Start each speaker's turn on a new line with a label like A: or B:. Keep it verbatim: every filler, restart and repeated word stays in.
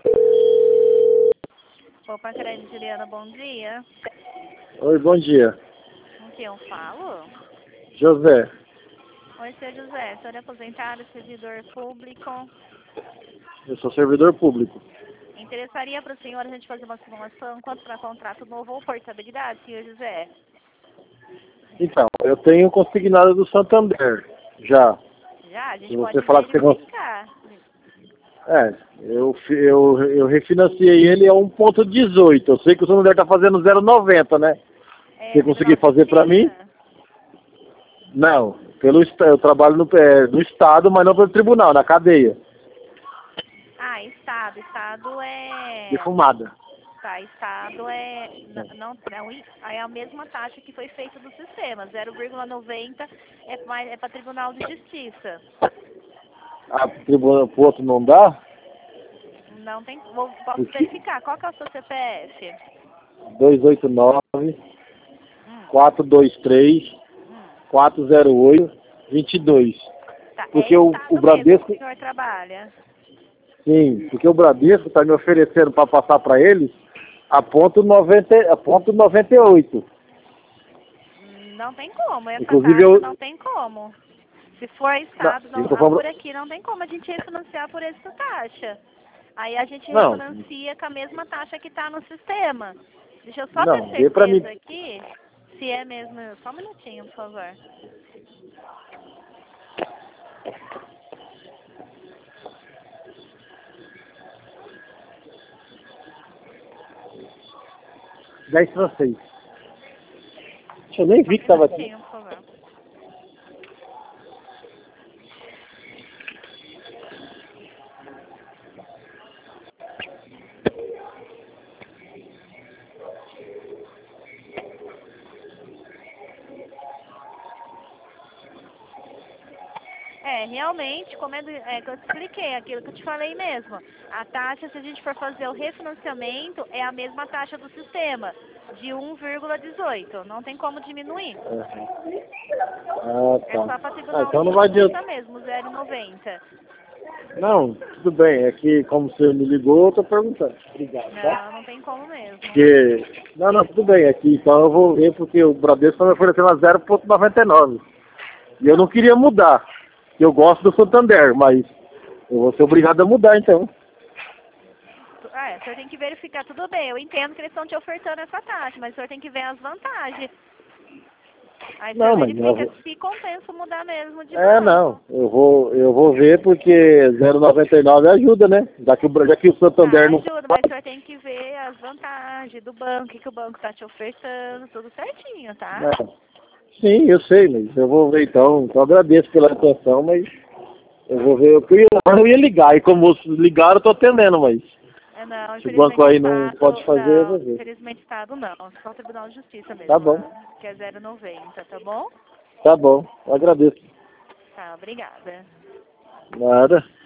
A: Opa, Crédito Juliana, bom dia.
B: Oi, bom dia.
A: Com quem eu falo?
B: José.
A: Oi, seu José. Senhor é aposentado, servidor público.
B: Eu sou servidor público.
A: Interessaria para o senhor a gente fazer uma simulação quanto para contrato novo ou portabilidade, senhor José?
B: Então, eu tenho consignado do Santander, já.
A: Já, a gente
B: Se
A: pode
B: você falar que você cons-
A: verificar.
B: É, eu, fi- eu, eu refinanciei ele a um ponto dezoito. Eu sei que o Santander está fazendo zero vírgula noventa, né?
A: É,
B: Você conseguir
A: Tribunal de
B: fazer para mim?
A: Justiça?
B: Não. Pelo, esta- eu trabalho no, é, no Estado, mas não pelo tribunal, na cadeia.
A: Ah, Estado. Estado é...
B: Defumada.
A: Tá, Estado é... n- Não, não, é a mesma taxa que foi feita do sistema. zero vírgula noventa é, mais- é para Tribunal de Justiça.
B: A tribuna pro outro não dá?
A: Não tem... Vou, posso
B: Porque
A: verificar. Qual que é o seu C P F?
B: dois oito nove,
A: Hum,
B: quatro dois três,
A: hum.
B: quatro zero oito, dois dois.
A: Tá,
B: Porque
A: é
B: o, o
A: Estado mesmo que
B: Bradesco,
A: o senhor trabalha.
B: sim, porque o Bradesco está me oferecendo para passar para eles a ponto noventa, a ponto noventa e oito.
A: Hum, Não tem como. Essa
B: Inclusive
A: taxa
B: eu,
A: não tem como. Se for
B: não,
A: Estado, não,
B: eu tô
A: ah,
B: falando,
A: por aqui não tem como a gente refinanciar por essa taxa. Aí a gente
B: não,
A: refinancia com a mesma taxa que está no sistema. Deixa eu só ter
B: não, dê para mim
A: certeza aqui se é mesmo. Só um minutinho, por favor.
B: dez francês. Eu nem
A: Só um
B: vi que estava aqui.
A: minutinho, por favor. É, realmente, como é, do- é que eu te expliquei, aquilo que eu te falei mesmo. A taxa, se a gente for fazer o refinanciamento, é a mesma taxa do sistema, de um vírgula dezoito. Não tem como diminuir.
B: Ah,
A: É só
B: tá.
A: para
B: Ah,
A: Tribunal
B: então
A: de
B: não vai
A: Justiça
B: adiantar.
A: mesmo, zero vírgula noventa.
B: Não, tudo bem, é que como você me ligou, eu tô perguntando. Obrigado, tá?
A: Não, não tem como mesmo.
B: Porque, não, não, tudo bem, aqui, então eu vou ver porque o Bradesco está me oferecendo a zero vírgula noventa e nove. E eu não queria mudar. Eu gosto do Santander, mas eu vou ser obrigado a mudar, então.
A: É, o senhor tem que verificar, tudo bem, eu entendo que eles estão te ofertando essa taxa, mas o senhor tem que ver as vantagens. Aí o senhor
B: Não, mas eu
A: verifica
B: vou...
A: se compensa mudar mesmo de
B: É, não.
A: banco.
B: Eu vou, eu vou ver porque zero vírgula noventa e nove ajuda, né? Já que, o, Bra- já que o
A: Tá,
B: Santander não
A: ajuda, mas o senhor tem que ver as vantagens do banco, o que, que o banco está te ofertando, tudo certinho, tá?
B: faz. É. Sim, eu sei, mas eu vou ver então. Então agradeço pela atenção, mas eu vou ver. Eu ia, eu ia ligar, e como vocês ligaram, eu tô atendendo, mas
A: É, não,
B: se o banco
A: infelizmente
B: aí não pode
A: Estado,
B: fazer, eu
A: não,
B: vou ver.
A: infelizmente Estado não, só o Tribunal de Justiça
B: Tá
A: mesmo,
B: bom,
A: que é zero vírgula noventa, tá bom?
B: tá bom. Eu agradeço.
A: Tá, obrigada.
B: Nada.